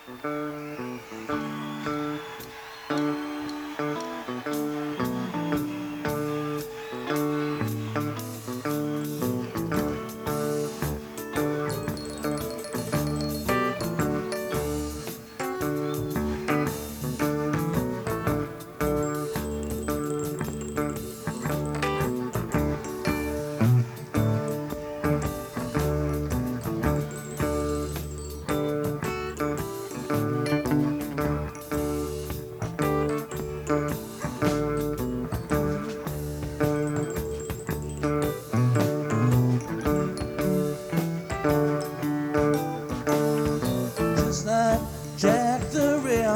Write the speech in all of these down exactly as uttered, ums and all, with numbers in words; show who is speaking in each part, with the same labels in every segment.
Speaker 1: Just like Jack the Rip,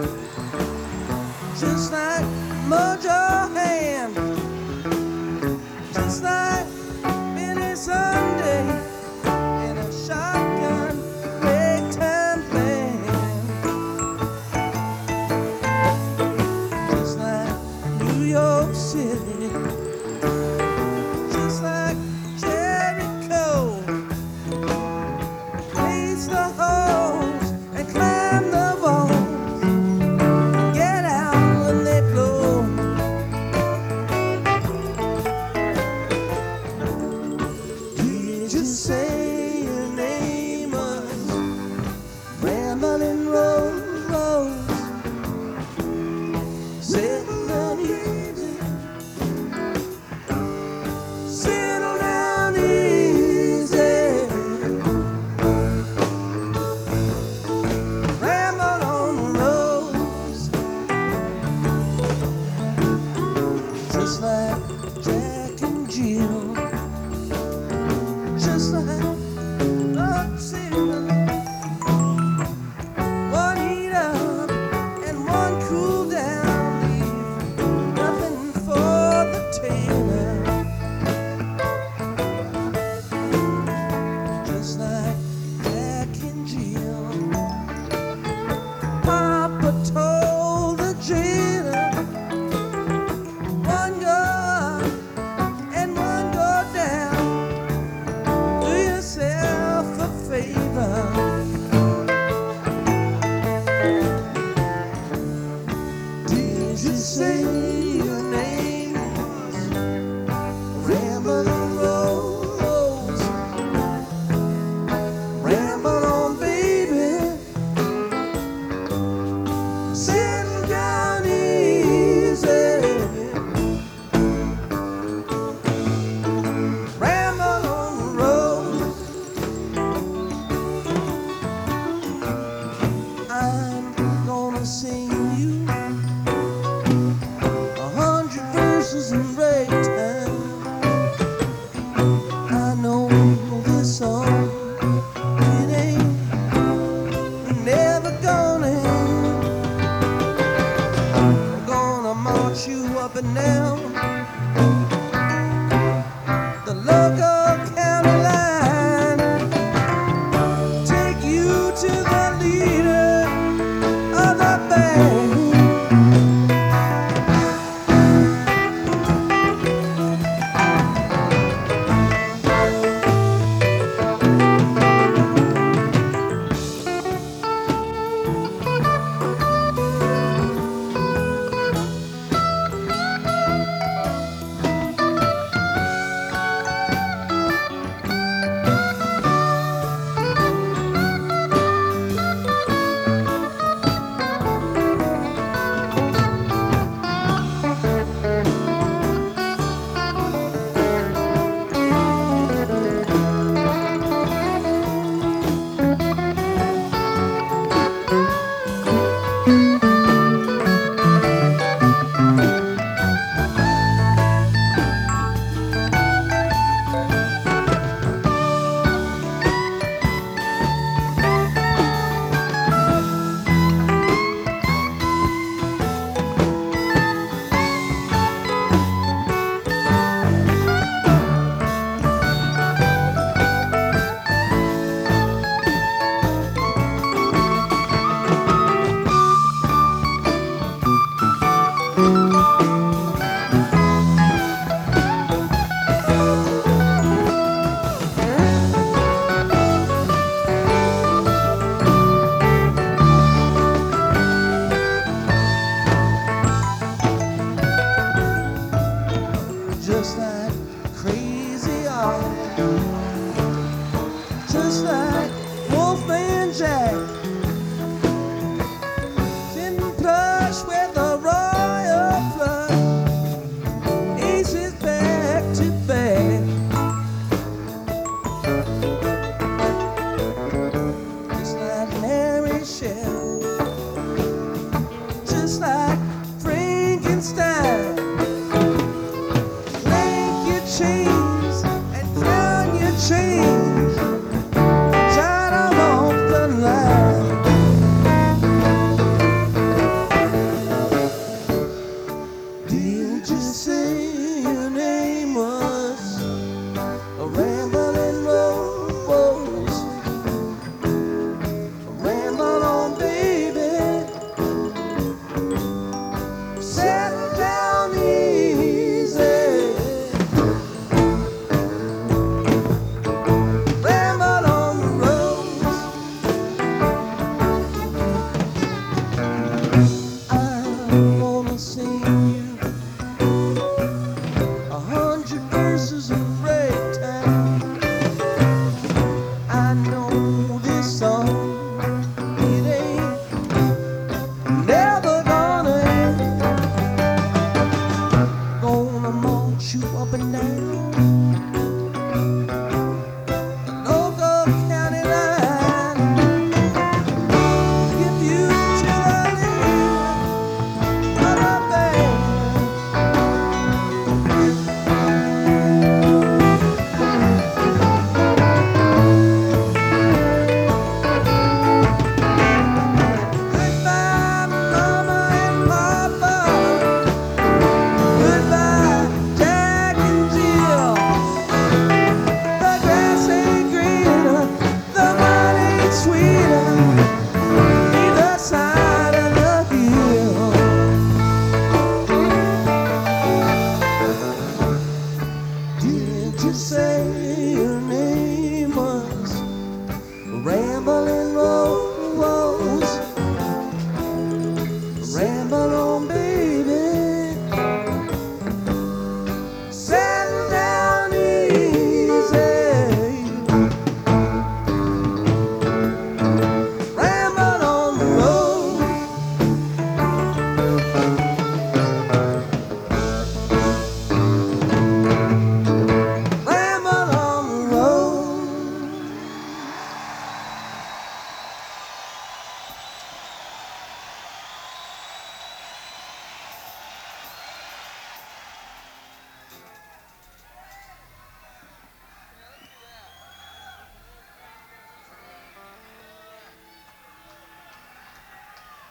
Speaker 1: just like Mojo Hand, just like Billy Sunday in a shotgun ragtime band, just like New York City, just like Jericho, raise the hose and climb the walls, get out when they blow. Did you say your name was Ramblin' Rose? Settle down easy, settle down easy. Ramble on the roads, just like Jack and Jill, just like Lord Silver. One heat up and one cool down, leave nothing for the tailor. Just like Jack and Jill, Papa told the jailer, one go up and one go down. Do yourself a favor. Did you say your name was Ramblin' Rose? Ramble on, baby. Settle down easy. Ramble on the road. I'm gonna sing you a hundred verses in ragtime. I know this song, it ain't never gonna end. I'm gonna march you up and down the local county line, take you to the leader of the band. back, sitting plush with a royal flush, aces back to back. Just like Mary Shelley.